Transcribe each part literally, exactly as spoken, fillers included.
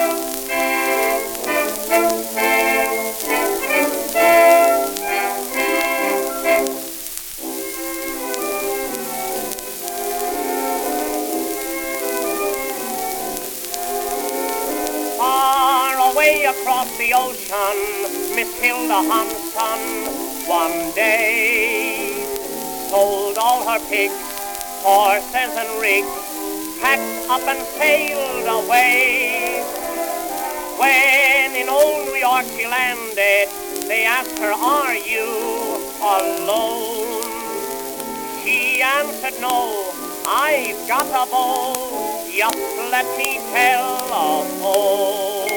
Far away across the ocean, Miss Hilda Hanson one day sold all her pigs, horses and rigs, packed up and sailed away. When in old New York she landed, they asked her, "Are you alone?" She answered, "No, I've got a bow, just let me telephone."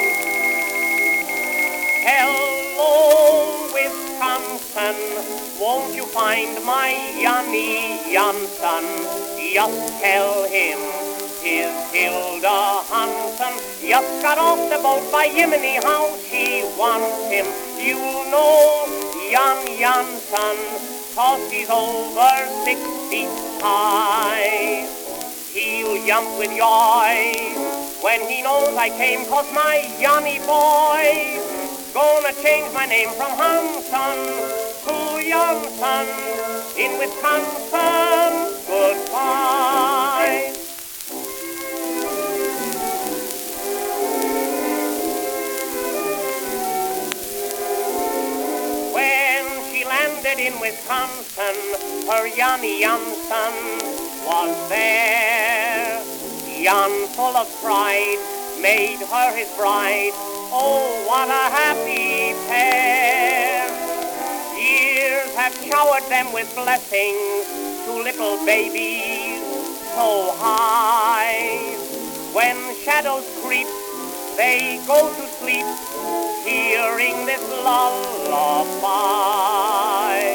Hello, Wisconsin, won't you find my Johnny Johnson? Just tell him his Hilda Hanson just got off the boat. By Jiminy, how she wants him. You know Jan Jansson, 'cause he's over six feet high. He'll jump with joy when he knows I came, 'cause my Johnny boy gonna change my name from Hanson to Jansson in Wisconsin. Goodbye. When she landed in Wisconsin, her Johnny Jansson was there. Jan, full of pride, made her his bride. Oh, what a happy pair. Years have showered them with blessings, two little babies so high. When shadows creep, they go to sleep, hearing this lullaby.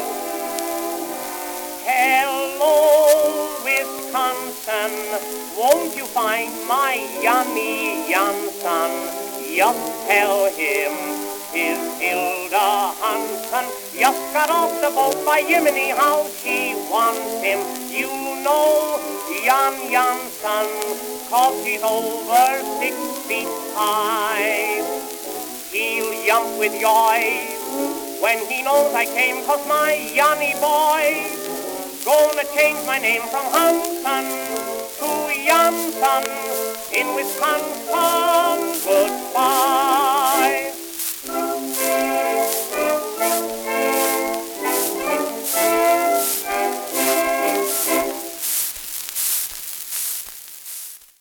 Hello, Wisconsin, won't you find my Johnny Jansson? Just tell him his Hilda Hanson just got off the boat. By Jiminy, how she wants him. You know Jan Jansson, 'cause he's over six feet high. He'll jump with joy when he knows I came, 'cause my Johnny boy gonna change my name from Hanson to Jansson in Wisconsin. Goodbye.